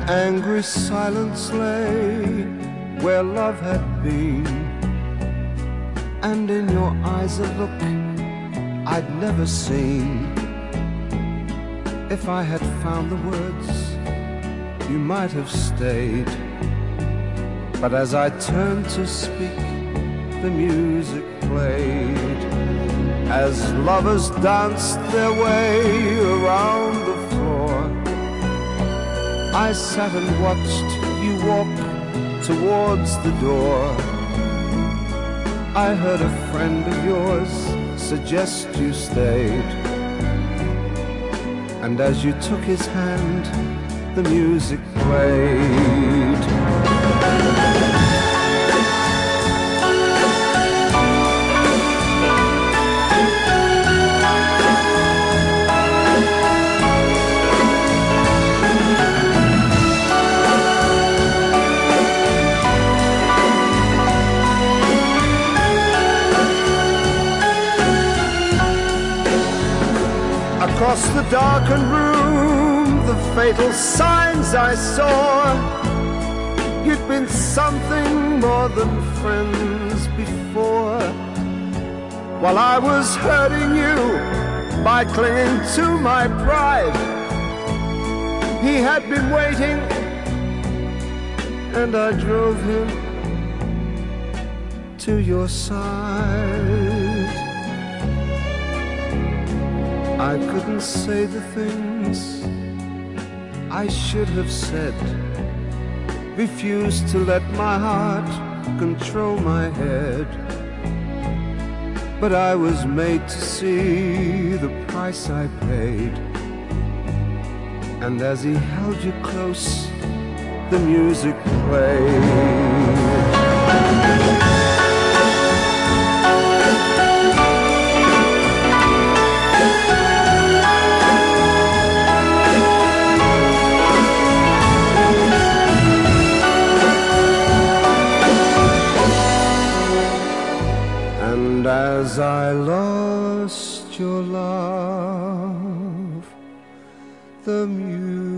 angry silence lay where love had been, and in your eyes a look I'd never seen. If I had found the words, you might have stayed. But as I turned to speak, the music played. As lovers danced their way around the floor, I sat and watched you walk towards the door. I heard a friend of yours suggest you stayed, and as you took his hand, the music played. Across the darkened room, the fatal signs I saw. You'd been something more than friends before. While I was hurting you by clinging to my pride, he had been waiting, and I drove him to your side. I couldn't say the things I should have said, refused to let my heart control my head. But I was made to see the price I paid, and as he held you close, the music played. And as I lost your love, the music